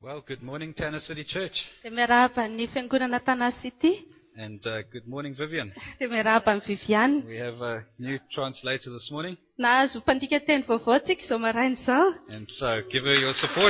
Well, good morning, Tanner City Church. Dia miarahaba ny fiangonana Tanà City. And good morning, Vivian. Dia miarahaba ny Viviane. We have a new translator this morning. Nahazo mpandika teny vaovao tsika izao maraina izao. And so give her your support.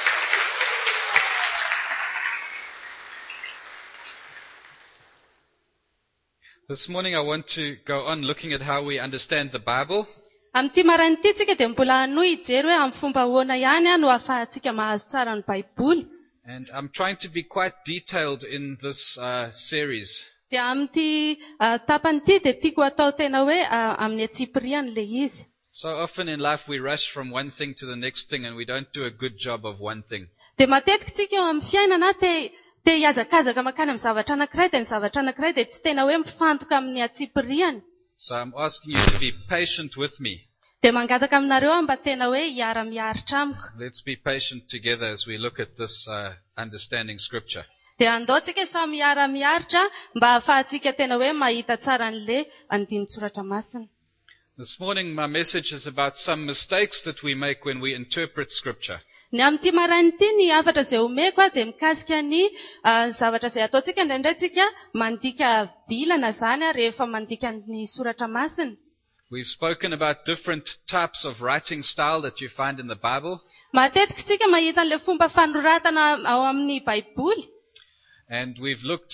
This morning I want to go on looking at how we understand the Bible. Amin'ity maraina ity tsika dia mbola hanohy hijery hoe amin'ny fomba ahoana ihany no ahafahantsika mahazo tsara ny Baiboly. And I'm trying to be quite detailed in this series. Dia amin'ity tapany ity dia tiako atao tena hoe amin'ny atsipiriany ilay izy. So often in life we rush from one thing to the next thing and we don't do a good job of one thing. Dia matetika tsika eo amin'ny fiainana te hiazakazaka makany amin'ny zavatra anankiray dia ny zavatra anankiray dia tsy tena hoe mifantoka amin'ny atsipiriany. So I'm asking you to be patient with me. Dia mangataka aminareo mba tena hoe hiara-miaritra amiko. Let's be patient together as we look at this understanding scripture. Dia andaontsika samy miara-miaritra mba ahafahantsika tena hoe mahita tsara an'ilay andinin-tsoratra masina. This morning my message is about some mistakes that we make when we interpret scripture. Ny amin'ity maraina ity ny hafatra izay omeko dia mikasika ny zavatra izay ataontsika indraindray tsika mandika vilana izany rehefa mandika ny soratra masina. We've spoken about different types of writing style that you find in the Bible. Matetika tsika mahita an'ilay fomba fanoratana ao amin'ny Baiboly. And we've looked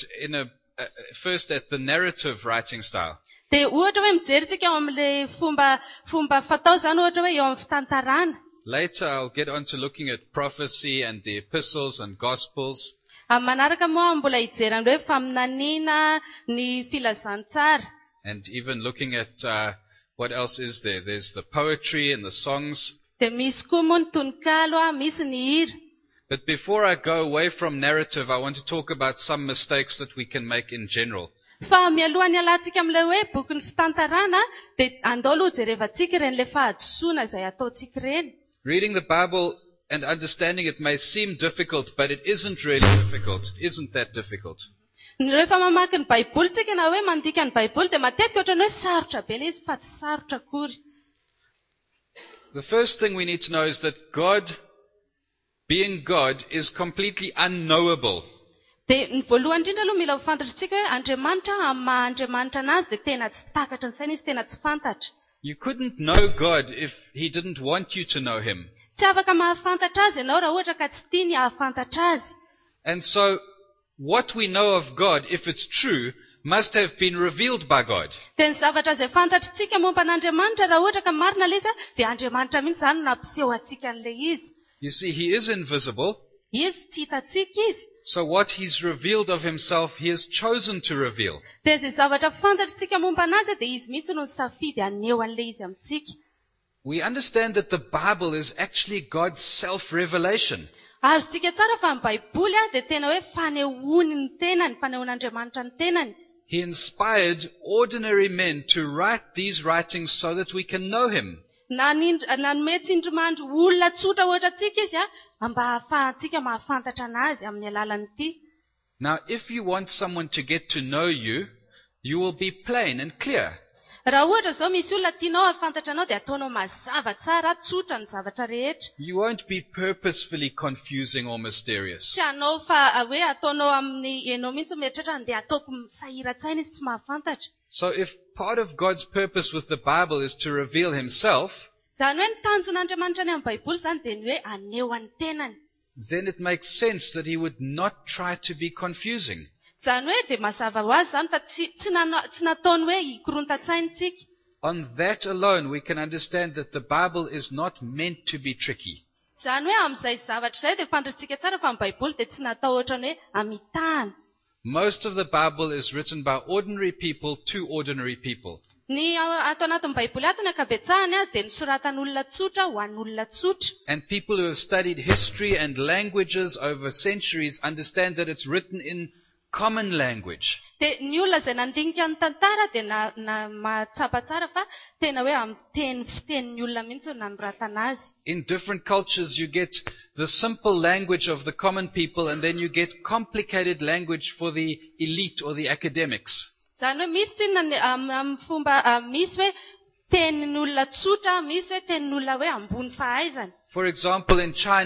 first at the narrative writing style. Dia ohatra hoe mijery tsika ao amin'ilay fomba fatao izany ohatra hoe eo amin'ny fitantarana. Later I'll get on to looking at prophecy and the epistles and gospels. Manaraka moa mbola hijery an'ilay hoe faminaniana ny filazantsara. And even looking at what else is there. There's the poetry and the songs. Dia misy koa moa ny tononkalo misy ny hira. But before I go away from narrative, I want to talk about some mistakes that we can make in general. Fa mialohany alantsika amin'ilay hoe boky ny fitantarana dia andao aloha jerevantsika ireny ilay fahadisoana izay ataontsika ireny. Reading the Bible and understanding it may seem difficult, but it isn't really difficult. It isn't that difficult. Rehefa mamaky ny Baiboly tsika na hoe mandika ny Baiboly dia matetika ohatrany hoe sarotra be ilay izy fa tsy sarotra akory. The first thing we need to know is that God, being God, is completely unknowable. Dia ny voalohany indrindra aloha mila ho fantatritsika hoe Andriamanitra amin'ny maha-Andriamanitra anazy dia tena tsy takatra ny saina izy tena tsy fantatra. You couldn't know God if He didn't want you to know Him. Tsy afaka mahafantatra azy ianao raha ohatra ka tsy tia ny hahafantatra azy. And so, what we know of God, if it's true, must have been revealed by God. Dia ny zavatra izay fantatritsika momba an'Andriamanitra raha ohatra ka marina ilay izy dia Andriamanitra mihitsy izany no nampiseho antsika an'ilay izy. You see, He is invisible. Izy tsy hitantsika izy. So what He's revealed of Himself, He has chosen to reveal. Dia izay zavatra fantatritsika momba anazy dia izy mihitsy no safidy aneho an'ilay izy amintsika. We understand that the Bible is actually God's self-revelation. Azontsika tsara fa ny Baiboly dia tena hoe fanehoany ny tenany, fanehoan'Andriamanitra ny tenany. He inspired ordinary men to write these writings so that we can know Him. Nanome tsindrimandry olona tsotra ohatra tsika izy mba ahafahantsika mahafantatra anazy amin'ny alalan'ity. Now, if you want someone to get to know you, you will be plain and clear. Raha ohatra izao misy olona tianao hafantatra anao dia ataonao mazava tsara tsotra ny zavatra rehetra. You won't be purposefully confusing or mysterious. Tsy anao fa hoe ataonao amin'ny ianao mihitsy mieritreritra dia ataoko sahirantsaina izy tsy mahafantatra. So if part of God's purpose with the Bible is to reveal Himself, Zany hoe ny tanjon'Andriamanitra any amin'ny Baiboly zany dia ny hoe aneho any tenany. then it makes sense that He would not try to be confusing. Zany hoe dia mazava ho azy zany fa tsy nataony hoe hikoronta-tsaintsika. On that alone, we can understand that the Bible is not meant to be tricky. Zany hoe amin'izay zavatra izay dia fantatritsika tsara fa ny Baiboly dia tsy natao ohatrany hoe hamitahana. Most of the Bible is written by ordinary people to ordinary people. Ny ato anatin'ny Baiboly ato ny ankabetsahany dia nisoratan'olona tsotra ho an'olona tsotra. And people who have studied history and languages over centuries understand that it's written in common language. Dia ny olona izay nandinika ny tantara dia mahatsapa tsara fa tena hoe amin'ny fitenin'ny olona mihitsy no nanoratana azy. In different cultures you get the simple language of the common people and then you get complicated language for the elite or the academics. Zany hoe misy tsinona amin'ny fomba misy hoe tenin'ny olona tsotra, misy hoe tenin'ny olona hoe ambony fahaizana. For example, in China,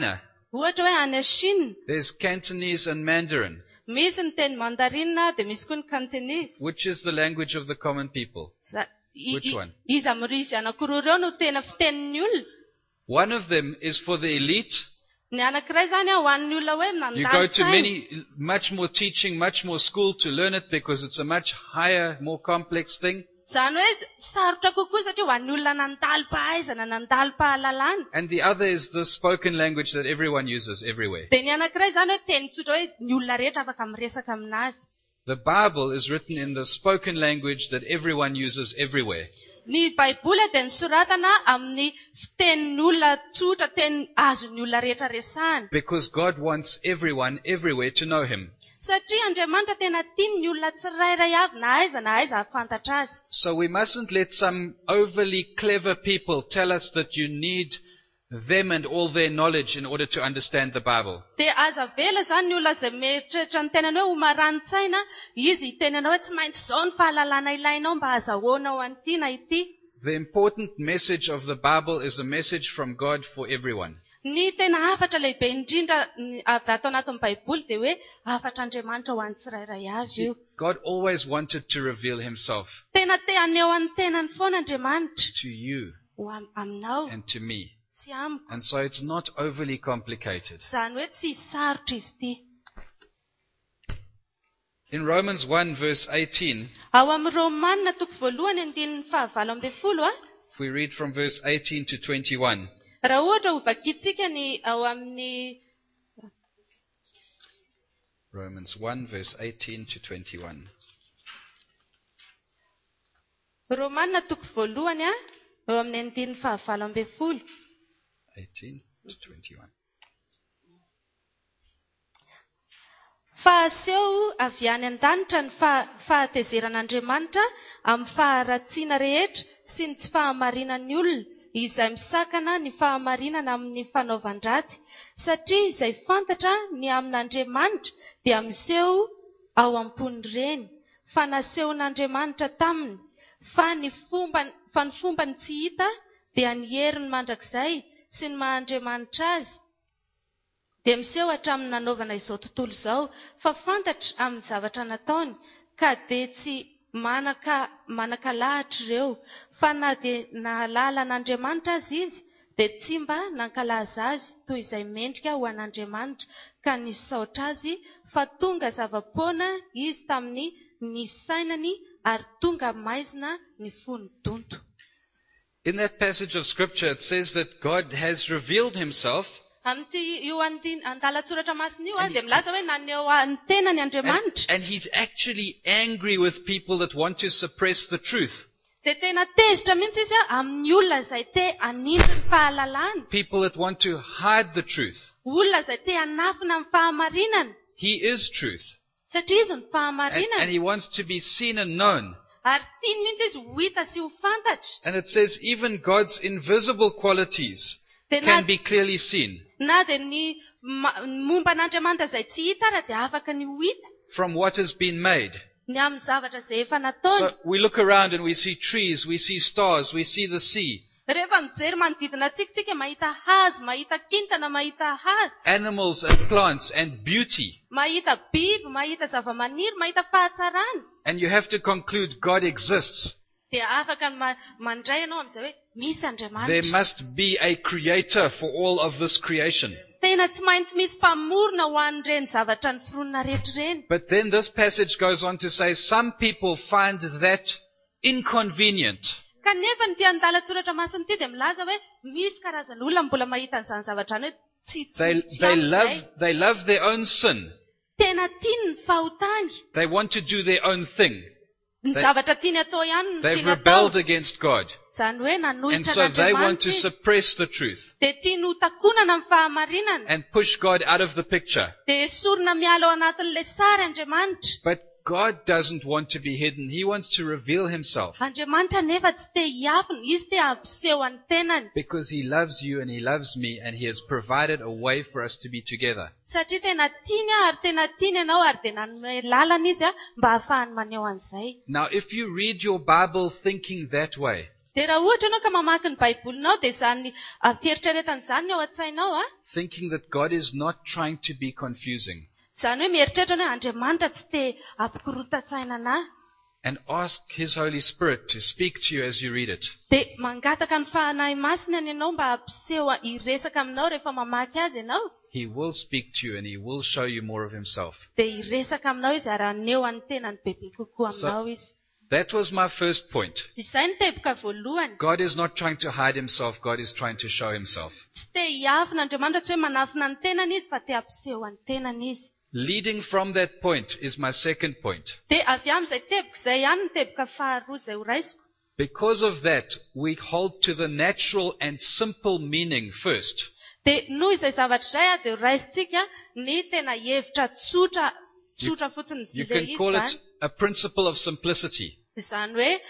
Ohatra hoe any Chine, There's Cantonese and Mandarin. misy ny teny mandarina dia misy koa ny Cantonese. Which is the language of the common people? Which one? Izy amin'izy anankiroa ireo no tena fitenin'ny olona. One of them is for the elite. Ny anankiray izany ho an'ny olona hoe You go to mandany much more teaching, much more school to learn it because it's a much higher, more complex thing. Izany hoe sarotra kokoa satria ho an'ny olona nandalo-pahaizana, nandalo-pahalalana. And the other is the spoken language that everyone uses everywhere. Dia ny anankiray izany hoe teny tsotra hoe ny olona rehetra afaka miresaka aminazy. The Bible is written in the spoken language that everyone uses everywhere. Ny Baiboly dia nisoratana amin'ny fitenin'ny olona tsotra, teny azon'ny olona rehetra resahana. Because God wants everyone everywhere to know Him. Satria Andriamanitra tena tiany ny olona tsirairay avy na aiza hafantatra azy. So we mustn't let some overly clever people tell us that you need them and all their knowledge in order to understand the Bible. Dia aza vela izany ny olona izay mieritreritra ny tenany hoe ho marani-tsaina, izy tenana hoe tsy maintsy izao ny fahalalana ilainao mba azahoanao an'ity na ity. The important message of the Bible is a message from God for everyone. Ny tena hafatra lehibe indrindra avy ato anatin'ny Baiboly dia hoe hafatr'Andriamanitra ho an'ny tsirairay avy io. God always wanted to reveal Himself Tena te aneho an'ny tenany foana Andriamanitra to you ho aminao and to me. sy amiko. And so it's not overly complicated. Izany hoe tsy sarotra izy ity. In Romans 1 verse 18, Ao amin'ny Romanina toko voalohany andinin'ny 17, if we read from verse 18 to 21, raha ohatra ho vakiantsika ny ao amin'ny Romans 1 verse 18 to 21. Romanina toko voalohany ao amin'ny andinin'ny 17. 18 to 21. Fa aseho avy any an-danitra ny fahatezeran'Andriamanitra amin'ny faharatsiana rehetra sy ny tsy fahamarinan'ny olona izay misakana ny fahamarinana amin'ny fanaovan-dratsy, satria izay fantatra ny amin'Andriamanitra dia miseho ao am-pony ireny. Fa nasehon'Andriamanitra taminy, fa ny fombany tsy hita dia ny heriny mandrakizay sy ny maha-Andriamanitra azy dia miseho hatramin'ny nanaovana izao tontolo izao, fa fantatra amin'ny zavatra nataony, ka dia tsy manaka-lahatra ireo. Fa na dia nahalala an'Andriamanitra azy izy, dia tsy mba nankalaza azy toy izay mendrika ho an'Andriamanitra, ka nisaotra azy, fa tonga zava-poana izy tamin'ny nisainany ary tonga maizina ny fony donto. In that passage of Scripture, it says that God has revealed Himself, Amin'ity io andalatsoratra masina io dia milaza hoe naneho ny tenany Andriamanitra. and He's actually angry with people that want to suppress the truth. Dia tena tezitra mihitsy izy amin'ny olona izay te hanindry ny fahalalana, People that want to hide the truth. olona izay te hanafina ny fahamarinana, He is truth. satria izy ny And fahamarinana. He wants to be seen and known. Ary tiany mihitsy izy ho hita sy ho fantatra. And it says even God's invisible qualities Dia can be clearly seen na dia ny momba an'Andriamanitra izay tsy hita ary dia afaka ny ho hita from what has been made. ny amin'ny zavatra izay efa nataony. So we look around and we see trees, we see stars, we see the sea, Rehefa mijery manodidina antsika mahita hazo, mahita kintana, mahita hazo, animals and plants and beauty. mahita biby, mahita zavamaniry, mahita fahatsarana. And you have to conclude God exists. Dia afaka mandray ianao amin'izay hoe misy There Andriamanitra. must be a creator for all of this creation. Tena tsy maintsy misy mpamorona ho an'ireny zavatra ny foronina rehetra ireny. But then this passage goes on to say some people find that inconvenient. Kanefa ny tia andalatsoratra masina ity dia milaza hoe misy karazana olona mbola mahita an'izany zavatra any hoe tsy They love their own sin. tena tiany ny fahotany. They want to do their own thing. Ny zavatra tiany atao ihany ny They've tiany atao. rebelled against God. Izany hoe And nanohitra so they want to an'Andriamanitra izy. suppress the truth Dia tiany ho takonana ny fahamarinana. and push God out of the picture. Dia esorina miala ao anatin'ilay sary Andriamanitra. But God doesn't want to be hidden. He wants to reveal Himself Andriamanitra nefa tsy te hiafina, izy te hampiseho ny tenany. because He loves you and He loves me and He has provided a way for us to be together. Satria tena tiany ary tena tiany ianao ary dia nanome lalana izy mba hahafahany maneho an'izay. Now, if you read your Bible thinking that way, Dia raha ohatra ianao ka mamaky ny baibolinao dia izany fieritreretan'izany ny ao an-tsainao thinking that God is not trying to be confusing, izany hoe mieritreritra hoe Andriamanitra tsy te hampikorotan-tsaina anahy. and ask His Holy Spirit to speak to you as you read it. Dia mangataka ny fahanahy masina ny ianao mba hampiseho hiresaka aminao rehefa mamaky azy ianao. He will speak to you and He will show you more of Himself. Dia hiresaka aminao izy ary haneho any tenany bebe kokoa aminao izy. That was my first point. Izay ny teboka voalohany. God is not trying to hide Himself, God is trying to show Himself. Tsy te hiafina Andriamanitra tsy hoe manafina ny tenany izy fa te hampiseho any tenany izy. Leading from that point is my second point. Dia avy amin'izay teboka izay ihany ny teboka faharoa izay horaisiko. Because of that, we hold to the natural and simple meaning first. Dia noho izay zavatra izay dia horaisitsika ny tena hevitra tsotra fotsiny You ilay can izy call it izany. a principle of simplicity. Izany hoe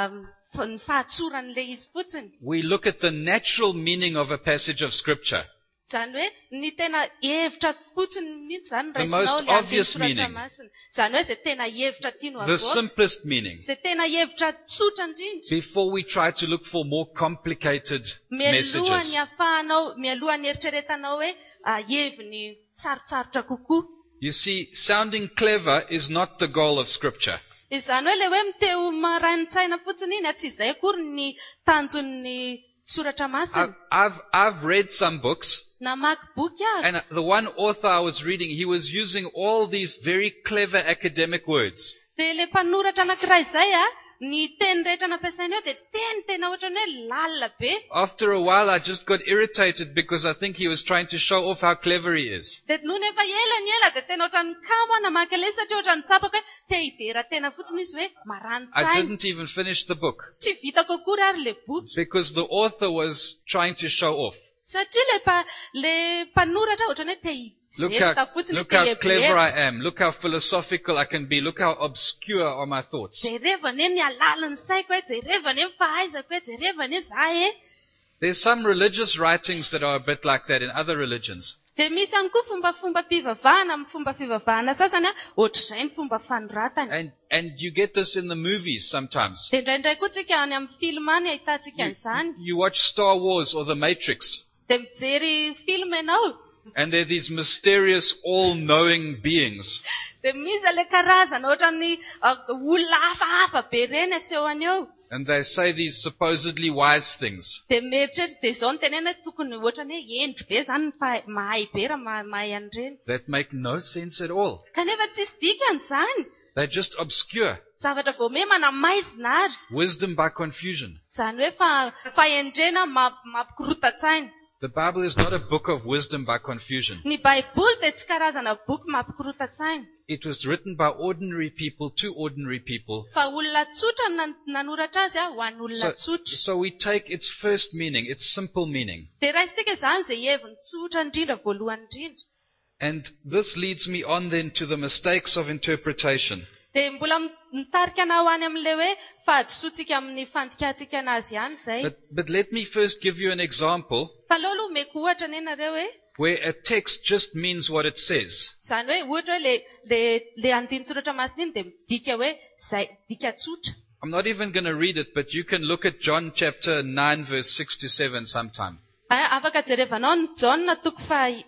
ny fahatsoran'ilay izy fotsiny. We look at the natural meaning of a passage of Scripture. Izany hoe ny tena hevitra fotsiny mihitsy izany The most raisinao ilay obvious andiny soratra meaning. masina. Izany hoe izay tena hevitra tiano The avoaka. simplest meaning. Izay tena hevitra tsotra indrindra. Before we try to look for more complicated Mialohany messages. ahafahanao, mialohany eritreretanao hoe heviny sarotsarotra kokoa. You see, sounding clever is not the goal of Scripture. Izany hoe ilay hoe miteo maranin-tsaina fotsiny iny tsy izay akory ny tanjon'ny soratra masina. I've read some books, Namaky boky aho. and the one author I was reading, he was using all these very clever academic words. Dia ilay mpanoratra anankiray izay ny teny rehetra nampiasainy eo dia teny tena ohatrany hoe lalina be. After a while, I just got irritated because I think he was trying to show off how clever he is. Dia noho ny efa ela dia tena ohatrany kamo namaky ilay satria ohatrany tsapaka hoe te hidera tena fotsiny izy hoe I marani-tsaina. didn't even finish the book Tsy vitako akory ary ilay boky. because the author was trying to show off. Satria ilay mpanoratra ohatrany hoe te Look hizerika fotsiny look te how clever heverera. I am. Look how philosophical I can be. Look how obscure are my thoughts. Jerevana ny alalany saiko hoe jerevana ny fahaizako hoe jerevana zahay There's some religious writings that are a bit like that in other religions. Dia misy ihany koa fombafomba mpivavahana amin'ny fomba fivavahana sasany ohatr'izay ny fomba fanoratany. And you get this in the movies sometimes. Dia indraindray koa tsika any amin'ny film any ahitantsika an'izany. You watch Star Wars or The Matrix, Dia mijery film ianao. and there are these mysterious, all-knowing beings. Dia misy ilay karazana ohatran'ny olona hafahafa be ireny asehony eo. And they say these supposedly wise things. Dia mieritreritra dia izao no tenena tokony ohatrany hoe endry be izany ny mahay be raha mahay an'ireny. That make no sense at all. Kanefa tsisy dikan'izany. They're just obscure. Zavatra voamey manamaizina ary. Wisdom by confusion. Izany hoe fahendrena mampikorotan-tsaina. The Bible is not a book of wisdom by confusion. Ny baiboly dia tsy karazana boky mampikorotan-tsaina. It was written by ordinary people to ordinary people. Fa olona tsotra no nanoratra azy ho an'ny olona tsotra. So we take its first meaning, its simple meaning. Dia raisitsika izany izay heviny tsotra indrindra voalohany indrindra. And this leads me on then to the mistakes of interpretation. Dia mbola mitarika anao any amin'ilay hoe fahadisoantsika amin'ny fandikatsika anazy ihany izay. But let me first give you an example Fa aloha omeko ohatra ny enareo hoe where a text just means what it says. izany hoe ohatra hoe le andinin-tsoratra masina iny dia midika hoe izay dika tsotra. I'm not even going to read it, but you can look at John chapter 9 verse 6 to 7 sometime. Afaka jerevanao ny Jaona toko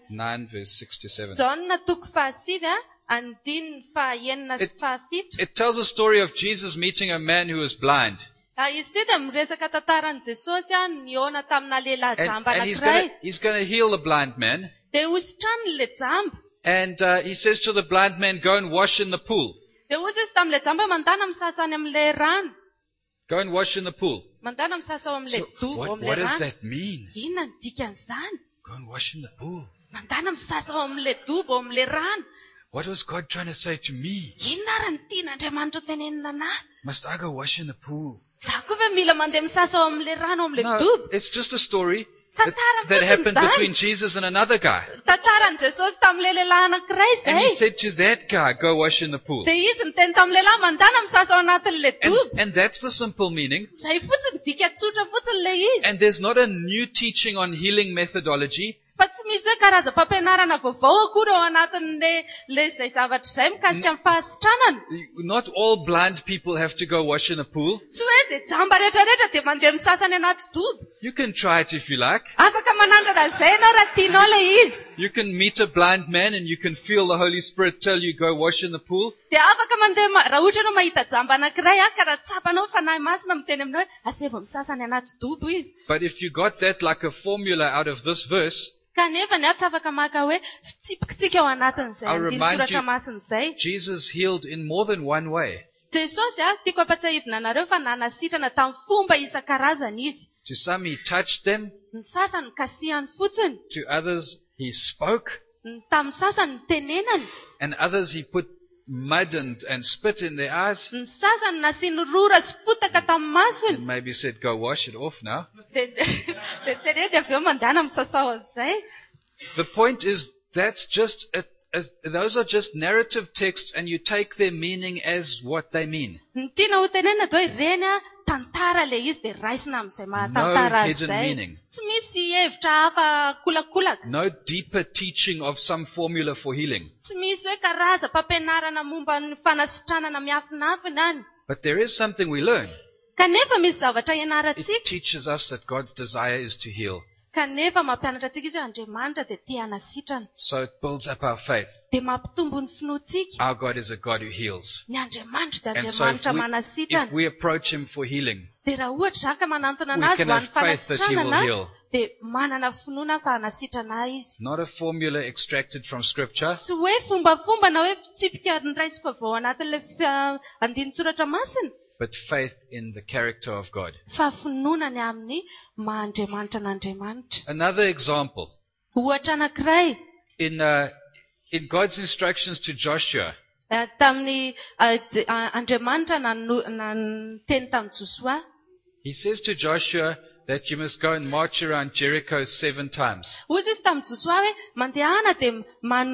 9 verse 6 to 7. Jaona toko 7 andininy 9 sy 7. It tells a story of Jesus meeting a man who was blind. Izy ity dia miresaka tantaran'i Jesosy niona tamina lehilahy jamba And anankiray. he's going to heal the blind man. Dia hositrany le jamba. And he says to the blind man, go and wash in the pool. Dia hozy izy tamin'ilay jamba hoe mandana misasa any amin'ilay rano. Go and wash in the pool. Mandana misasa ao amin'ilay dobo ao What amin'ilay does rano. that mean? Inona ny dikan'izany? Go and wash in the pool. Mandana misasa ao amin'ilay dobo ao amin'ilay rano. What was God trying to say to me? Inona ary ny tian'Andriamanitra ho tenenina anahy? Must I go wash in the pool? Za koa ve mila mandeha misasa ao amin'ilay rano ao amin'ilay No, dobo? it's just a story that Tantara happened fotsiny between izany. Jesus and another guy. Tantaran'i Jesosy tamin'ilay lehilahy anankiray And he izay. said to that guy, go wash in the pool. Dia izy niteny tamin'ilay lehilahy mandana misasa ao anatin'ilay dobo. And that's the simple meaning. Izay fotsiny dika tsotra fotsiny ilay izy. And there's not a new teaching on healing methodology. fa tsy misy hoe karazam-pampianarana vaovao akory ao anatin'le izay zavatra izay mikasika amin'ny fahasitranana. Not all blind people have to go wash in a pool. Tsy hoe izay jamba rehetrarehetra dia mandeha misasany anaty dobo. You can try it if you like. Afaka manandrana izay ianao raha tianao ilay izy. You can meet a blind man and you can feel the Holy Spirit tell you go wash in the pool. Dia afaka mandeha raha ohatra ianao mahita jamba anankiray ka raha tsapanao fanahy masina miteny aminao hoe aseva misasany anaty dobo izy. But if you got that like a formula out of this verse, Kanefa ny tsy afaka maka hoe fitsipikitsika ao anatin'izay I'll remind andin-tsoratra you- masina izay. Jesus healed in more than one way. Jesosy tiako ampatsahivina anareo fa nanasitrana tamin'ny fomba isan-karazany izy. To some he touched them, Ny sasany kasihany fotsiny, to others he spoke, tamin'ny sasany ny tenenany, and others he put mud and spit in their eyes ny sasany nasiany rora sy fotaka tamin'ny masony. and maybe said, go wash it off now. Dia tsiredy avy eo mandehana misasao izay. The point is that's just those are just narrative texts and you take their meaning as what they mean. Ny tiana ho tenenina dia hoe ireny tantara ilay izy dia raisina amin'izay mahatantara No azy hidden izay. meaning. Tsy misy hevitra hafa kolakolaka. No deeper teaching of some formula for healing. Tsy misy hoe karazam-pampianarana momba ny fanasitranana miafinafina any. But there is something we learn. Kanefa misy zavatra It ianarantsika. teaches us that God's desire is to heal. Kanefa mampianatra antsika izy hoe Andriamanitra dia tia hanasitrana. So it builds up our faith. Dia mampitombo ny finoantsika. Our God is a God who heals. Ny Andriamanitra dia And so Andriamanitra if manasitrana. we approach him for healing, Dia raha ohatra zaka manantona we anazy can ho have an'ny faith that he will fanasitranana, heal. dia manana finoana fa hanasitrana izy. Not a formula extracted from Scripture, Tsy hoe fombafomba na hoe fitsipika niraisiko avao anatin'ilay andin-tsoratra masina. but faith in the character of God. Fa finoanany amin'ny maha-Andriamanitra n'Andriamanitra. Another example, Ohatra anankiray, in God's instructions to Joshua, tamin'ny Andriamanitra teny tamin'ny Josua, he says to Joshua that you must go and march around Jericho 7 times. hozy izy tamin'ny Josua hoe mandehana dia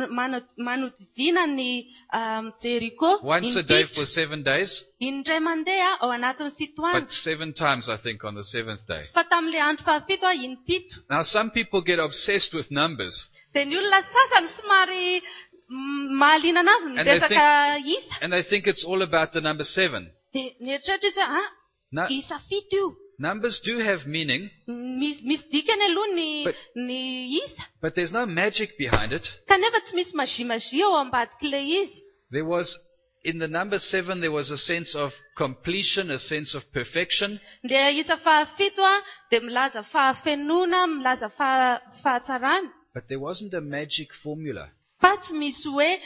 manodidina ny Jeriko Once a day for 7 days, indray mandeha ao anatin'ny fito andro. but 7 times I think on the 7th day. Fa tamin'ilay andro fahafito in-pito. Now some people get obsessed with numbers Dia ny olona sasany somary mahaliana anazy ny And they resaka isa. and they think it's all about the number 7. Dia mieritreritra izy hoe No, isa fito io. numbers do have meaning, Misy dikany aloha But- ny isa. but there's no magic behind it. Kanefa tsy misy magia ao ambadik'ilay izy. There was, in the number 7, there was a sense of completion, a sense of perfection. Dia isa fahafito dia milaza fahafenona, milaza fahatsarana. But there wasn't a magic formula. Fa tsy misy hoe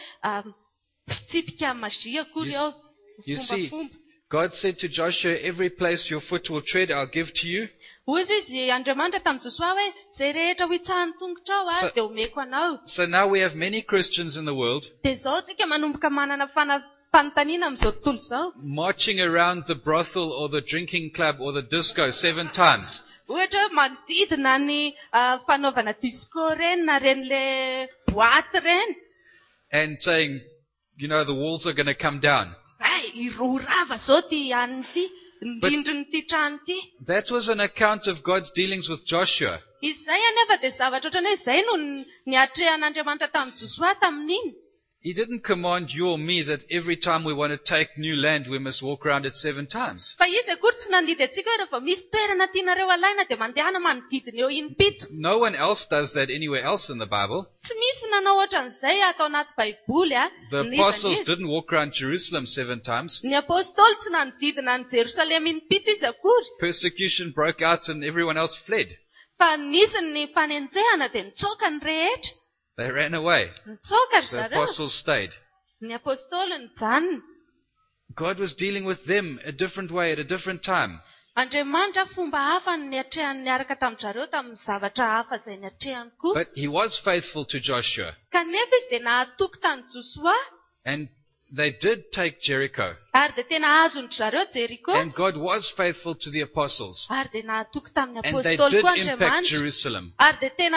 fitsipika magia akory ao. You see, Fombafomba. God said to Joshua, every place your foot will tread, I'll give to you. Hozy izy Andriamanitra tamin'ny Josua hoe zay rehetra ho itsahan'ny tongotra ao So- dia omeko anao. So now we have many Christians in the world Dia izao tsika manomboka manana fanontaniana amin'izao tontolo izao. marching around the brothel or the drinking club or the disco 7 times. Ohatra hoe manodidina ny fanaovana disco reny na ren'ilay boaty reny. And saying, you know, the walls are going to come down. Irorava zao ty an'ny ty, rindriny ty trano ty. That was an account of God's dealings with Joshua. Izay anefa dia zavatra ohatrany hoe izay no ny atrehan'Andriamanitra tamin'ny Josua tamin'iny. He didn't command you or me that every time we want to take new land, we must walk around it 7 times. Fa izy akory tsy nandidy antsika hoe rehefa misy toerana tianareo alaina dia mandehana manodidina eo in-pito. No one else does that anywhere else in the Bible. Tsy misy nanao ohatran'izay atao anaty Baiboly The ny apostles izany izy. didn't walk around Jerusalem 7 times. Ny apôstôly tsy nanodidina ny Jerosalema in-pito izy akory. Persecution broke out and everyone else fled. Fa nisy ny fanenjehana dia nitsoaka ny rehetra. They ran away. Nitsoaka ry The zareo. apostles stayed. Ny apôstôly nijanona. God was dealing with them a different way at a different time. Andriamanitra fomba hafa ny atrehany niaraka tamin'ny zareo tamin'ny zavatra hafa izay ny atrehany koa. But he was faithful to Joshua. Kanefa izy dia nahatoky tany Josua And they did take Jericho. ary dia tena azony zareo Jeriko. And God was faithful to the apostles. Ary dia nahatoky tamin'ny And they apôstôly did koa impact Andriamanitra. Jerusalem. Ary dia tena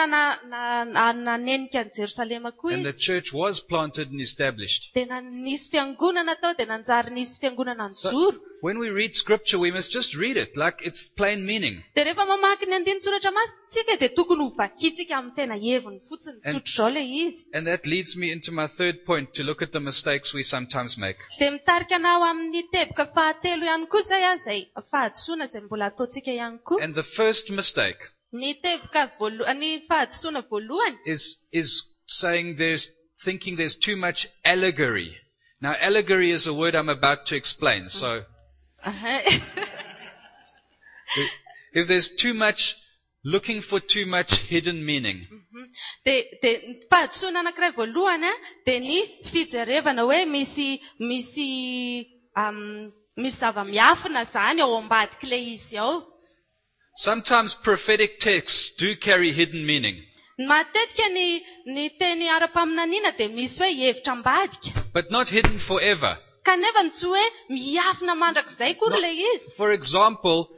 nanenika ny Jerosalema koa And the izy. church was planted and established. Dia nisy fiangonana tao dia nanjary nisy fiangonana So, nijoro. When we read scripture, we must just read it like it's plain meaning. Dia rehefa mamaky ny andinitsoratra masitsika dia tokony ho vakitsika amin'ny tena heviny fotsiny, tsotro izao ilay izy. And that leads me into my third point, to look at the mistakes we sometimes make. Dia mitarika anao amin'ny teboka fahatelo ihany koa izay izay fahadisoana izay mbola ataontsika ihany koa. And the first mistake Ny teboka ny fahadisoana voalohany is saying thinking there's too much allegory. Now, allegory is a word I'm about to explain. So, if there's too much, looking for too much hidden meaning. Dia fahadisoana anankiray voalohany dia ny fijerevana hoe misy zava-miafina zany ao ambadik'ilay izy ao. Sometimes prophetic texts do carry hidden meaning. Matetika ny teny ara-paminaniana dia misy hoe hevitra ambadika. But not hidden forever. Kanefa ny tsy hoe miafina mandrakizay kory ilay izy. For example,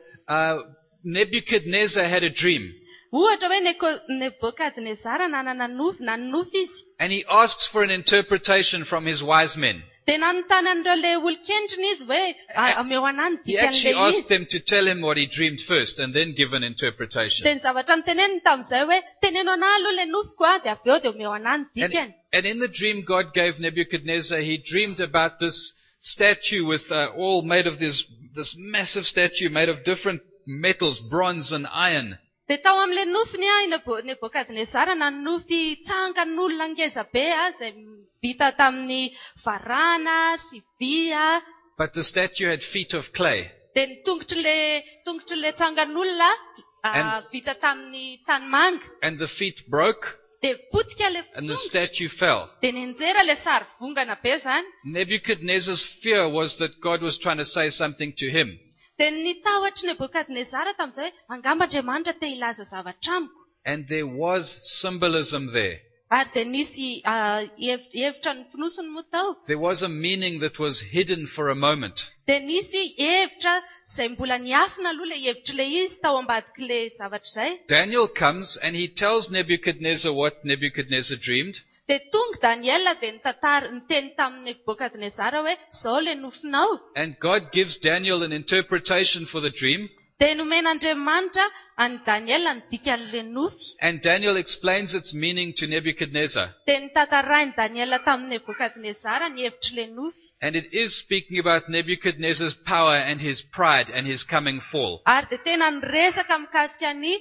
Nebuchadnezzar had a dream. Ohatra hoe Nebukadnezara nanofy izy. And he asks for an interpretation from his wise men. Dia nanontany an'ireo le olon-kendriny izy hoe ameo anany He actually asked them to tell him what he dreamed first and then give an interpretation. Dia ny zavatra niteneniny tamin'izay hoe teneno anahy aloha le nofiko dia avy eo dia omeo anahy ny dikany. And in the dream God gave Nebuchadnezzar, he dreamed about this statue with all made of this massive statue made of different metals, bronze and iron. Dia tao amin'ilay nofiny Nebukadnezara nanofy tsangan'olona ngeza be izay vita tamin'ny varahana sy vy. But the statue had feet of clay. Dia ny tongotry tsangan'olona vita tamin'ny tanimanga. And the feet broke. Dia potika le And the statue fell. Dia ninjera le sary vongana be zany. Nebuchadnezzar's fear was that God was trying to say something to him. Dia nitahotra Nebukadnezara tamin'izay hoe angamba Andriamanitra te hilaza zavatra amiko. And there was symbolism there. Ary dia nisy hevitra ny fonosiny moa tao. There was a meaning that was hidden for a moment. Dia nisy hevitra izay mbola niafina aloha le hevitra le izy tao ambadik'ilay zavatra izay. Daniel comes and he tells Nebuchadnezzar what Nebuchadnezzar dreamed. Dia tonga Daniela dia niteny tamin'ny Nebukadnezara hoe izao le nofinao. And God gives Daniel an interpretation for the dream. Dia nomen'Andriamanitra any Daniela ny dikan'ilay nofy. And Daniel explains its meaning to Nebuchadnezzar. Dia nitantarainy Daniela tamin'ny Nebukadnezara ny hevitr'ilay nofy. And it is speaking about Nebuchadnezzar's power and his pride and his coming fall. Ary dia tena niresaka mikasika ny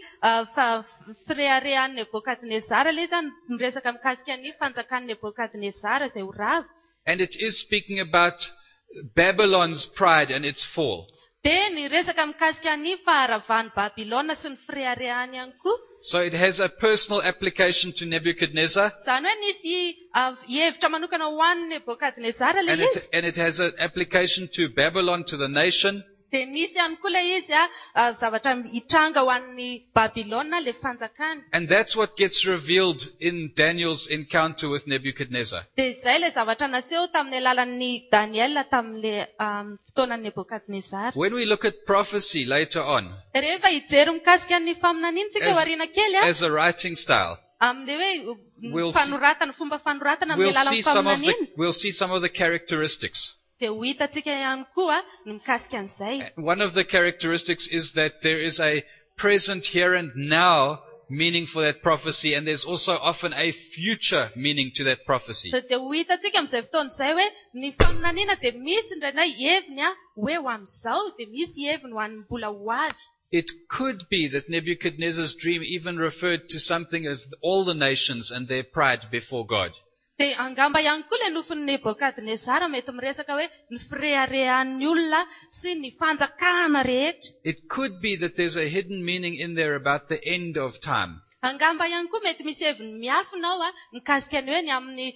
fireharehan'ny Nebukadnezara ilay izy niresaka mikasika ny fanjakan'ny Nebukadnezara izay ho ravo. And it is speaking about Babylon's pride and its fall. Dia niresaka mikasika ny faharavan'ny Babilona sy ny fireharehany ihany koa. So it has a personal application to Nebuchadnezzar. Zany hoe nisy hevitra manokana ho an'ny Nebukadnezara ilay izy. And it has an application to Babylon, to the nation. Dia nisy ihany koa ilay izy zavatra hitranga ho an'ny Babilona le fanjakany. And that's what gets revealed in Daniel's encounter with Nebuchadnezzar. Dia izay le zavatra naseho tamin'ny alalan'ny Daniela tamin'ilay fotoanan'ny Nebukadnezara. When we look at prophecy later on, Rehefa hijery mikasika ny faminaniantsika ho arina kely as a writing style, amin'ilay hoe fanoratana, fomba fanoratana amin'ny alalan'ny faminaniana. we'll see some of the characteristics. Dia ho hitantsika ihany koa ny mikasika an'izay. One of the characteristics is that there is a present here and now meaning for that prophecy, and there's also often a future meaning to that prophecy. Dia ho hitantsika amin'izay fotoana izay hoe ny faminaniana dia misy indraindray heviny hoe ho amin'izao dia misy heviny ho an'ny mbola ho avy. It could be that Nebuchadnezzar's dream even referred to something as all the nations and their pride before God. Dia angamba ihany koa le nofin'ny Nebukadnezara mety miresaka hoe ny fireharehan'ny olona sy ny fanjakana rehetra. It could be that there's a hidden meaning in there about the end of time. Angamba ihany koa mety misy heviny miafina ao mikasika ny hoe ny amin'ny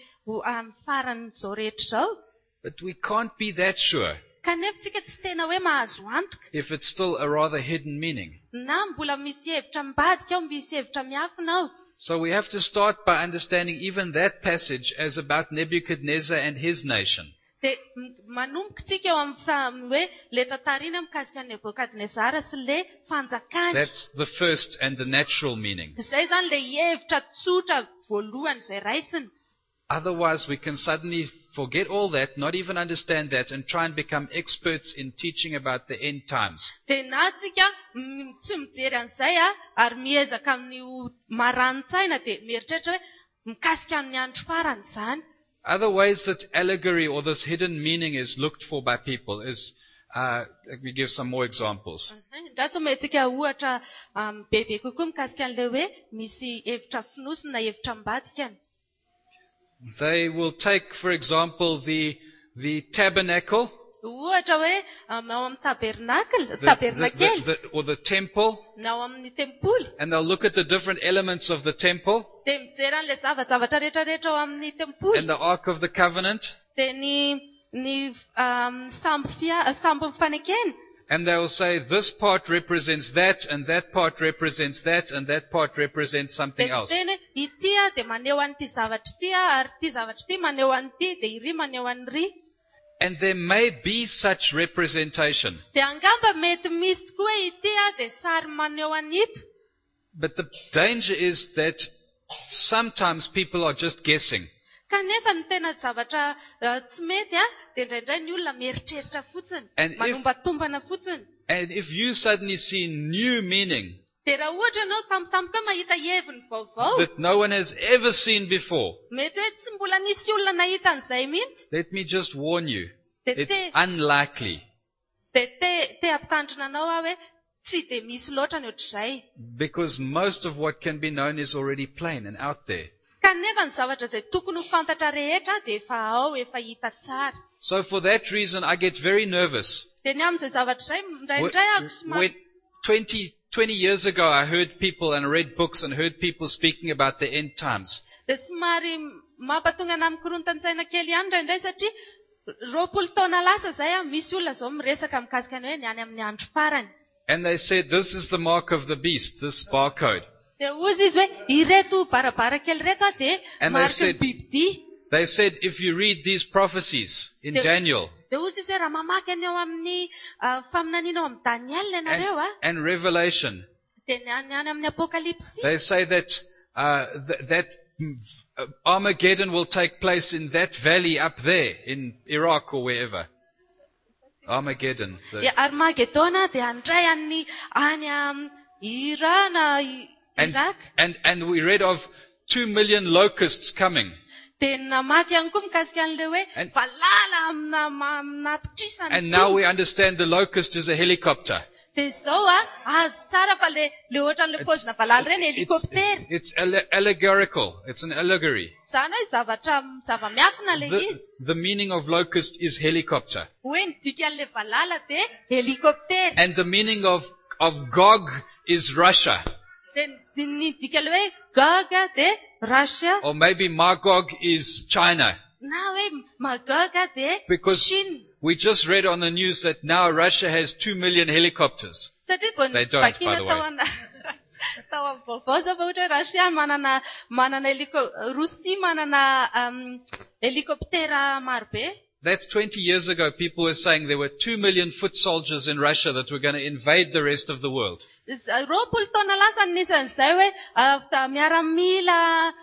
faran'izao rehetra izao. But we can't be that sure Kanefa tsika tsy tena hoe mahazo antoka. if it's still a rather hidden meaning. Na mbola misy hevitra mibadika ao, misy hevitra miafina ao. So we have to start by understanding even that passage as about Nebuchadnezzar and his nation. Dia manomboka tsika eo amin'ny hoe le tantarina mikasika ny Nebukadnezara sy le fanjakany. That's the first and the natural meaning. Izay zany le hevitra tsotra voalohany izay raisiny. Otherwise, we can suddenly forget all that, not even understand that, and try and become experts in teaching about the end times. Dia na tsika tsy mijery an'izay ary miezaka amin'ny marani-tsaina dia mieritreritra hoe mikasika amin'ny andro farany izany. Other ways that allegory or this hidden meaning is looked for by people is, let me give some more examples. Ndraso mentsika ohatra bebe kokoa mikasika an'ilay hoe misy hevitra finosina na hevitra ambadikany. They will take, for example, the tabernacle, Ohatra hoe ao amin'ny tabernakely, or the temple, na ao amin'ny tempoly, and they'll look at the different elements of the temple, dia mijery an'ilay zavatra rehetrarehetra ao amin'ny tempoly, and the Ark of the Covenant, dia ny sambo mifanekena. and they will say, this part represents that, and that part represents that, and that part represents something Dia else. miteny hoe ity dia maneho an'ity zavatra ity ary ity zavatra ity maneho an'ity dia iry maneho an'iry. And there may be such representation. Dia angamba mety misy tokoa hoe ity dia sary maneho an'ito. But the danger is that sometimes people are just guessing. Kanefa ny tena zavatra tsy mety dia indraindray ny olona mieritreritra fotsiny, And if- manombatombana fotsiny. And if you suddenly see new meaning Dia raha ohatra ianao tampotampoka mahita heviny vaovao, that no one has ever seen before, mety hoe tsy mbola nisy olona nahita an'izay mihitsy. let me just warn you, Dia it's unlikely. te ampitandrina anao hoe tsy dia misy loatra ny ohatr'izay. Because most of what can be known is already plain and out there. Kanefa ny zavatra izay tokony ho fantatra rehetra dia efa ao, efa hita tsara. So for that reason, I get very nervous. Dia ny amin'izay zavatra izay, indraindray ako When somary 20 years ago, I heard people and read books and heard people speaking about the end times. dia somary mampatonga ana mikorontana-tsaina kely ihany indraindray satria 20 taona lasa izay misy olona izao miresaka mikasika ny hoe ny any amin'ny andro farany. And they said, this is the mark of the beast, this barcode. Dia ozy izy hoe ireto barabara kely reto dia And they mariky ny said- bibidia. They said, if you read these prophecies in Daniel Dia ozy izy hoe raha mamaky any ao amin'ny faminaniana ao amin'ny Daniel ianareo and Revelation, dia ny any amin'ny apokalipsy. they say that that Armageddon will take place in that valley up there in Iraq or wherever. Armageddon. Dia Armagedona dia andray any Iran na Iraq. And we read of 2 million locusts coming. Dia namaky ihany koa mikasika an'ilay hoe And- valala amina pitrisany. And now we understand the locust is a helicopter. Dia izao azo tsara fa le ohatran'ilay pozina valala ireny helikoptera. It's allegorical. It's an allegory. Izany hoe zava-miafina le izy. The meaning of locust is helicopter. Hoe ny dikan'ilay valala dia helikoptera. And the meaning of Gog is Russia. Dia ny dikan'ilay hoe Gog dia Russia. Or maybe Magog is China. Na hoe Magog dia Because China. we just read on the news that now Russia has 2 million helicopters. Satria vao They don't, by the way. tao amin'ny vaovao zao fa ohatra hoe Russia manana Rosia manana helikoptera marobe. That's 20 years ago. People were saying there were 2 million foot soldiers in Russia that were going to invade the rest of the world. 20 taona lasa nisy an'izay hoe miaramila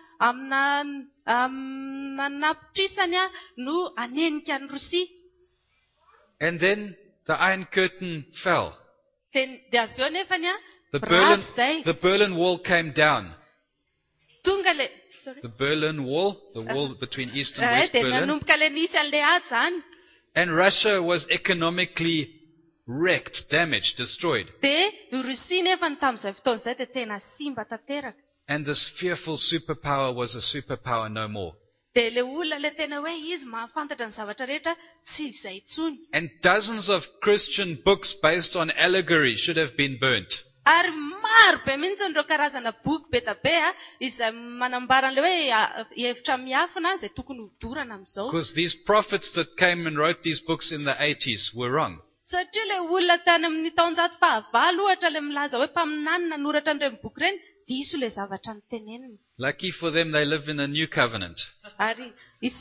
amina napitrisany no anenika ny Rosia. And then the Iron Curtain fell. Dia avy eo nefany The Berlin Wall came down. tonga le The Berlin Wall, the wall between East and West dia Berlin. nanomboka le nisy an'ilay ady izany. And Russia was economically wrecked, damaged, destroyed. Dia io Rosia nefa tamin'izay fotoana izay dia tena simba tanteraka. And this fearful superpower was a superpower no more. Dia le olona le tena hoe izy mahafantatra ny zavatra rehetra tsy izay intsony. And dozens of Christian books based on allegory should have been burnt. Ary maro be mihitsy ireo karazana boky be da be izay manambara an'ilay hoe hevitra miafina izay tokony hodorana amin'izao. Because these prophets that came and wrote these books in the 80s were wrong. Satria le olona tany amin'ny taonjato fahavalo ohatra le milaza hoe mpaminanina noratra an'ireny boky ireny diso le zavatra noteneniny. Lucky for them, they live in a new covenant. Ary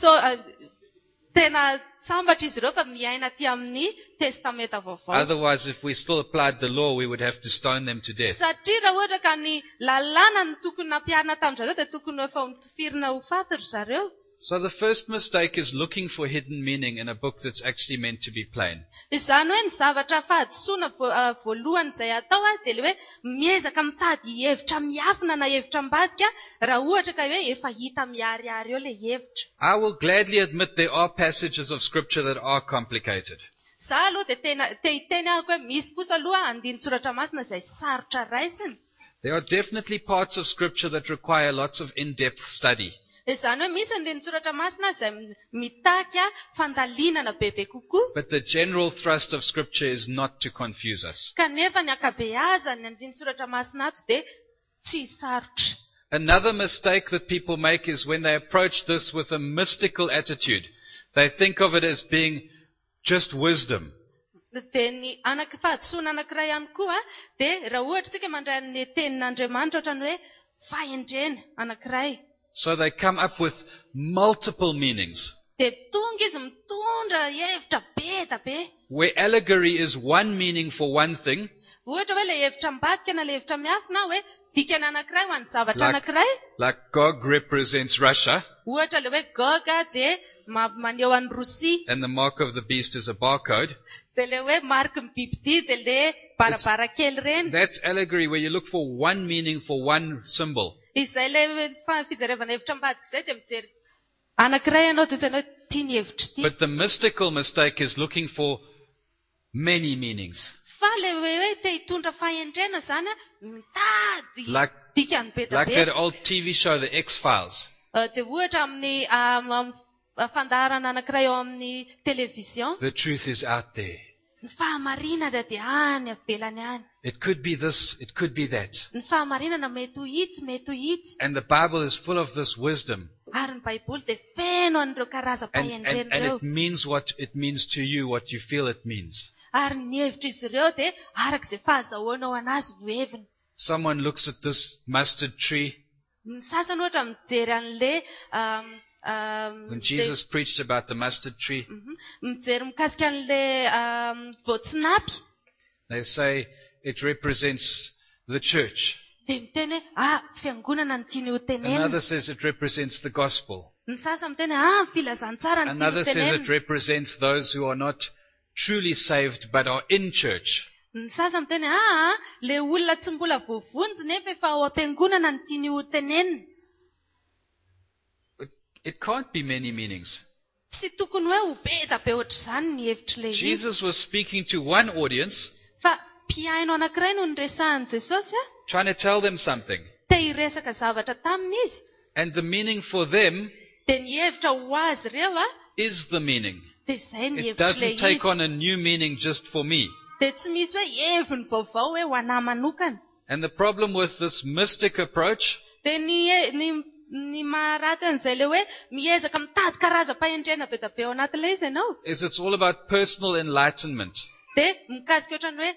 tena sambatra izy ireo fa miaina aty amin'ny testamenta vaovao. Otherwise, if we still applied the law, we would have to stone them to death. Satria raha ohatra ka ny lalàna ny tokony nampiarina tamin'izareo dia tokony efa tifirina ho faty ry zareo. So the first mistake is looking for hidden meaning in a book that's actually meant to be plain. Izany hoe ny zavatra fahadisoana voalohany izay atao dia le hoe miezaka mitady hevitra miafina na hevitra ambadika raha ohatra ka hoe efa hita miharihary eo le hevitra. I will gladly admit there are passages of scripture that are complicated. Za aloha dia te hiteny ahako hoe misy kosa aloha andinin-tsoratra masina izay sarotra raisiny. There are definitely parts of scripture that require lots of in-depth study. Izany hoe misy andinin-tsoratra masina izay mitaky fandalinana bebe kokoa. But the general thrust of scripture is not to confuse us. Kanefa ny akabeazany andinin-tsoratra masina ato dia tsy sarotra. Another mistake that people make is when they approach this with a mystical attitude. They think of it as being just wisdom. Dia ny fahadisoana anankiray ihany koa dia raha ohatra tsika mandray ny tenin'Andriamanitra ohatrany hoe fahendrena anankiray. So they come up with multiple meanings. Dia tonga izy mitondra hevitra be da be. Where allegory is one meaning for one thing, Ohatra hoe le hevitra ambadika na le hevitra miafina hoe dikana anankiray ho an'ny zavatra anankiray. like Gog represents Russia, Ohatra le hoe Goga dia maneho an'ny Rosia. and the mark of the beast is a barcode. Dia le hoe mariky ny bibidia dia le barabara-kely reny. That's allegory where you look for one meaning for one symbol. Izay le fijerevana hevitra ambadika izay dia mijery anankiray ianao dia izay ianao tiany hevitra ity. But the mystical mistake is looking for many meanings. Fa le hoe te hitondra fahendrena zany mitady Like dikany be da Like be. that old TV show, The X-Files. Dia ohatra amin'ny fandaharana anankiray eo amin'ny televizion. The truth is out there. Ny fahamarinana dia any avelany any. It could be this, it could be that. Ny fahamarinana mety ho itsy, mety ho itsy. And the Bible is full of this wisdom. Ary ny Baiboly dia feno an'ireo And karazam-pahendren'ireo. it means what it means to you, what you feel it means. Ary ny hevitra izy ireo dia arak'izay fahazahoanao anazy no heviny. Someone looks at this mustard tree. Ny sasany ohatra mijery an'le When Jesus preached about the mustard tree, mijery mikasika an'le voatsinapy. they say it represents the church. Dia miteny hoe fiangonana ny tiany ho tenenina. Another says it represents the gospel. Ny sasany miteny ny filazantsara ny tiany Another ho says it tenenina. represents those who are not truly saved but are in church. Ny sasany miteny le olona tsy mbola voavonjy nefa efa ao am-piangonana ny tiany ho tenenina. It can't be many meanings. Tsy tokony hoe ho be da be ohatr'izany ny hevitra le izy. Jesus was speaking to one audience, Fa mpiaino anankiray no niresahan'i Jesosy trying to tell them something. te hiresaka zavatra taminy izy. And the meaning for them Dia ny hevitra ho azy ireo is the meaning. dia izay ny It hevitra le doesn't take izy. on a new meaning just for me. Dia tsy misy hoe heviny vaovao hoe ho anahy manokana. And the problem with this mystic approach Dia ny maharatsy an'izay le hoe miezaka mitady karazam-pahendrena be da be ao anatin'ilay izy ianao. is it's all about personal enlightenment. Dia mikasika ohatrany hoe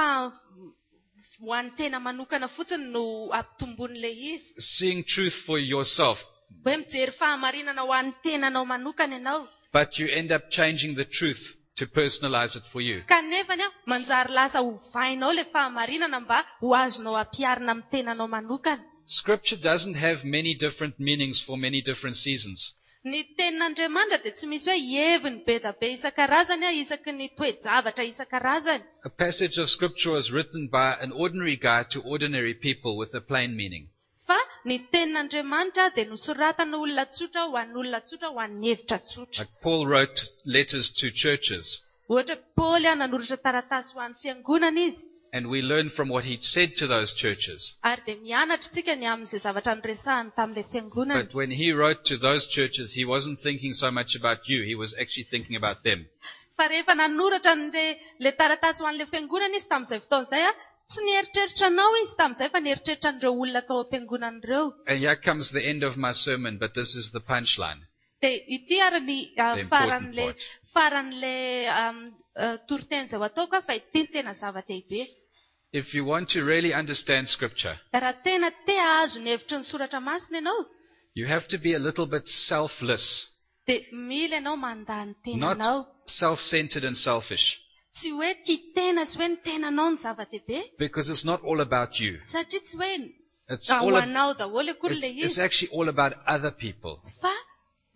ho an'ny tena manokana fotsiny no ampitomboan'ilay izy. Seeing truth for yourself. Hoe mijery fahamarinana ho an'ny tenanao manokana ianao. But you end up changing the truth to personalize it for you. Kanefany manjary lasa ho vainao le fahamarinana mba ho azonao ampiarina amin'ny tenanao manokana. Scripture doesn't have many different meanings for many different seasons. Ny tenin'Andriamanitra dia tsy misy hoe heviny be da be isan-karazany isaky ny toe-javatra isan-karazany. A passage of scripture was written by an ordinary guy to ordinary people with a plain meaning. Fa ny tenin'Andriamanitra dia nosoratana olona tsotra ho an'ny olona tsotra ho an'ny hevitra tsotra. Like Paul wrote letters to churches. Ohatra Paoly nanoratra taratasy ho an'ny fiangonana izy. And we learn from what he said to those churches. Ary dia mianatra tsika ny amin'izay zavatra niresahany tamin'ilay fiangonana. But when he wrote to those churches, he wasn't thinking so much about you. He was actually thinking about them. Fa rehefa nanoratra le taratasy ho an'ilay fiangonana izy tamin'izay fotoan'izay tsy nieritreritra anao izy tamin'izay fa nieritreritra an'ireo olona tao am-piangonana ireo. And here comes the end of my sermon, but this is the punchline. Dia ity ary ny important part. faran'ilay toriteny izay ho ataoko fa ity ny tena zava-dehibe. If you want to really understand Scripture, Raha tena te ahazo ny hevitry ny soratra masina ianao, you have to be a little bit selfless, dia mila ianao mandany not tenanao. self-centered and selfish, Tsy hoe tia tena sy hoe ny tenanao ny zava-dehibe, because it's not all about you. satria tsy hoe It's ho all anao daholo akory le it's izy, actually all about other people. fa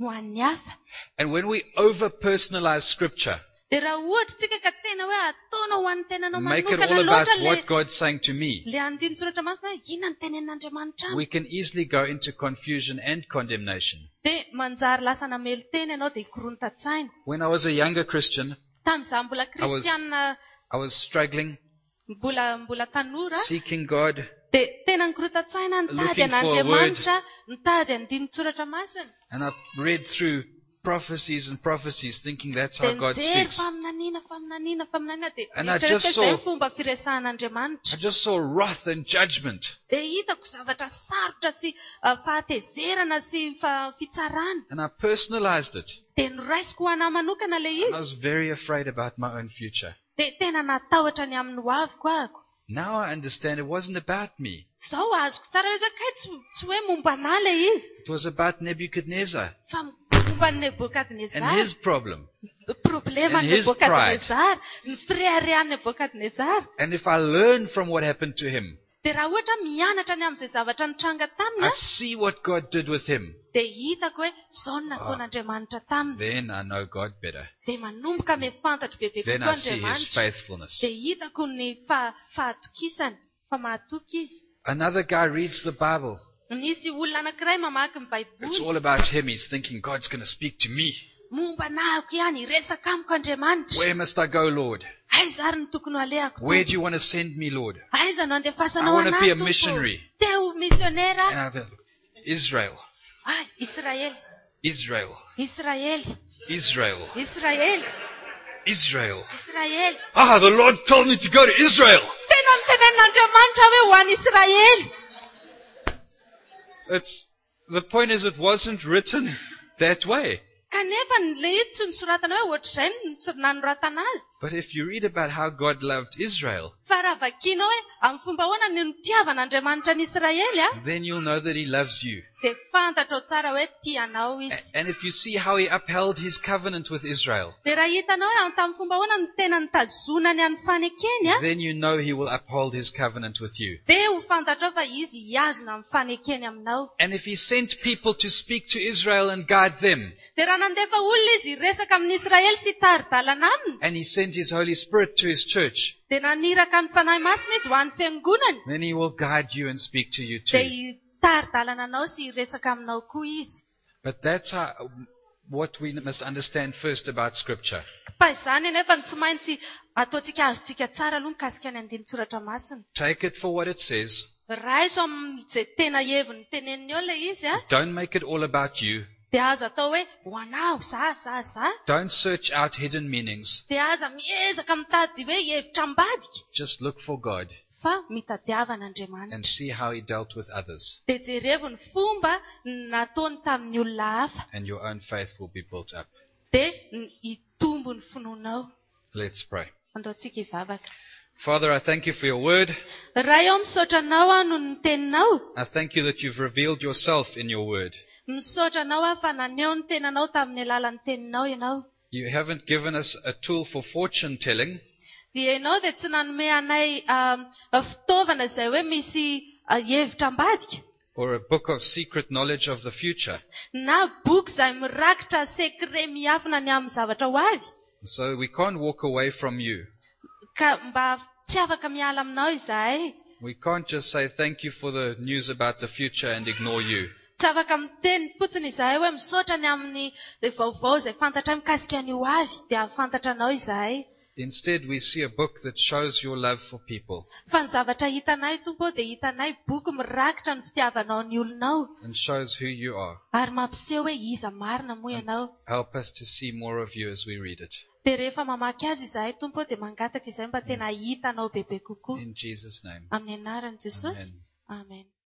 ho an'ny hafa. And when we over-personalize Scripture, Dia raha ohatra tsika ka tena hoe ataonao ho an'ny tenanao make it manokana all about loatra what God's saying to me, le andinin-tsoratra masina hoe inona ny tenenin'Andriamanitra amiko. we can easily go into confusion and condemnation. Dia manjary lasa namelo teny ianao dia hikoronta-tsaina. When I was a younger Christian, Tamin'izaho mbola kristianina, I was struggling, mbola tanora, seeking God, dia tena nikorontantsaina nitady Looking for a an'Andriamanitra, nitady andinin-tsoratra masina. and I read through prophecies and prophecies thinking that's how Dia God nijery speaks. faminaniana dia And I just eritreretra saw- izay fomba firesahan'Andriamanitra. I just saw wrath and judgment. Dia hitako zavatra sarotra sy fahatezerana sy fitsarana. And I personalized it. Dia noraisiko ho anahy manokana ilay And I izy. was very afraid about my own future. Dia tena natahotra ny amin'ny hoaviko ahako. Now I understand it wasn't about me. Izao azoko tsara hoe zakay tsy hoe momba anahy ilay izy. It was about Nebuchadnezzar Fa momba ny and Nebukadnezar. his problem. Problema and ny his Nebukadnezar. Ny fireharehan'ny Nebukadnezar. And if I learn from what happened to him, Dia raha ohatra mianatra ny amin'izay zavatra nitranga taminy, I see what God did with him. dia hitako hoe izao no nataon'Andriamanitra taminy. Then I know God better. Dia manomboka mifantatro bebe Then kokoa I see his Andriamanitra. faithfulness. Dia hitako ny fahatokisany, mahatoky izy. Another guy reads the Bible. Nisy olona anankiray mamaky ny It's Baiboly. all about him. He's thinking God's going to speak to me. Momba nahako ihany, hiresaka amiko Andriamanitra. Where must I go, Lord? Aiza ary no tokony ho alehako Where tompo? do you want to send me, Lord? Aiza no I andefasanao want to be anahy a tompo? missionary. Te ho misionera. And I go, Israel, Israel, Israel, Israel, Israel, Israel, Israel. Israel. Ah, the Lord told me to go to Israel. Tena mitenen'Andriamanitra hoe ho an'i Israel. The point is, it wasn't written that way. Kanefa le izy tsy nisoratana hoe ohatr'izay nanoratana azy. But if you read about how God loved Israel, Fa raha vakianao hoe amin'ny fomba ahoana ny nitiavan'Andriamanitra ny Israely, then you'll know that He loves you. dia fantatrao tsara hoe tianao izy. And if you see how He upheld His covenant with Israel, Dia raha hitanao hoe tamin'ny fomba ahoana no tena nitazonany any fanekeny, then you know He will uphold His covenant with you. dia ho fantatrao fa izy hiazona amin'ny fanekeny aminao. And if He sent people to speak to Israel and guide them, Dia raha nandefa olona izy resaka amin'ny Israely sy tari-dalana aminy, and He sent His Holy Spirit to His church, dia naniraka ny fanahy masina izy ho an'ny fiangonany, then He will guide you and speak to you dia too. tari-dalana anao sy resaka aminao koa izy. But that's what we must understand first about Scripture. Fa izany anefa tsy maintsy ataontsika azontsika tsara aloha mikasika ny andinin-tsoratra masina. Take it for what it says. Raha iso amin'izay tena heviny teneniny eo ilay izy, Don't make it all about you. dia aza atao hoe ho anao, za. Don't search out hidden meanings. Dia aza miezaka mitady hoe hevitra ambadika. Just look for God Fa mitadiavan'Andriamanitra. and see how He dealt with others, Dia jerevy ny fomba nataony tamin'ny olona hafa. and your own faith will be built up. Dia hitombo ny finoanao. Let's pray. Andaontsika hivavaka. Father, I thank you for your word. Raha eo misaotra anao no ny teninao. I thank you that you've revealed yourself in your word. Misaotra anao fa naneho ny tenanao tamin'ny alalan'ny teninao ianao. You haven't given us a tool for fortune telling, Dia ianao dia tsy nanome anay fitaovana izay hoe misy hevitra ambadika. or a book of secret knowledge of the future. Na boky izay mirakitra sekre miafina ny amin'ny zavatra ho avy. So we can't walk away from you. Ka mba tsy afaka miala aminao izahay. We can't just say thank you for the news about the future and ignore you. Tsy afaka miteny fotsiny izahay hoe misaotra ny amin'ny vaovao izay fantatra mikasika ny ho avy dia fantatra anao izahay. Instead, we see a book that shows your love for people Fa ny zavatra hitanay tompo dia hitanay boky mirakitra ny fitiavanao ny olonao. and shows who you are. Ary mampiseho hoe iza marina moa ianao. Help us to see more of you as we read it. Dia rehefa mamaky azy izahay tompo dia mangataka izay mba tena hitanao bebe kokoa. In Jesus' name. Amin'ny anaran'i Jesosy. Amen. Amen.